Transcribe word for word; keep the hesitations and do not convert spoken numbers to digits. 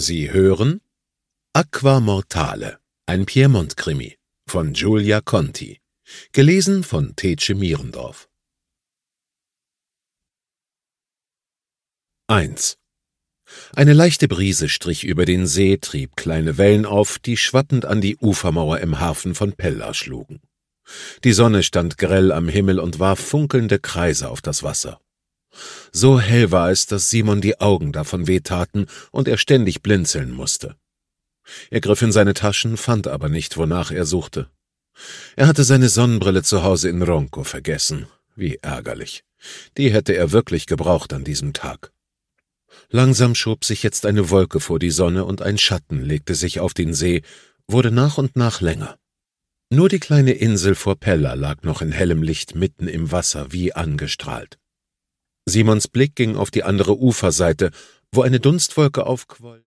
Sie hören Aqua Mortale, ein Piemont-Krimi von Giulia Conti, gelesen von Tetsche Mierendorf. eins. Eine leichte Brise strich über den See, trieb kleine Wellen auf, die schwappend an die Ufermauer im Hafen von Pella schlugen. Die Sonne stand grell am Himmel und warf funkelnde Kreise auf das Wasser. So hell war es, dass Simon die Augen davon wehtaten und er ständig blinzeln musste. Er griff in seine Taschen, fand aber nicht, wonach er suchte. Er hatte seine Sonnenbrille zu Hause in Ronco vergessen. Wie ärgerlich. Die hätte er wirklich gebraucht an diesem Tag. Langsam schob sich jetzt eine Wolke vor die Sonne und ein Schatten legte sich auf den See, wurde nach und nach länger. Nur die kleine Insel vor Pella lag noch in hellem Licht mitten im Wasser wie angestrahlt. Simons Blick ging auf die andere Uferseite, wo eine Dunstwolke aufquoll.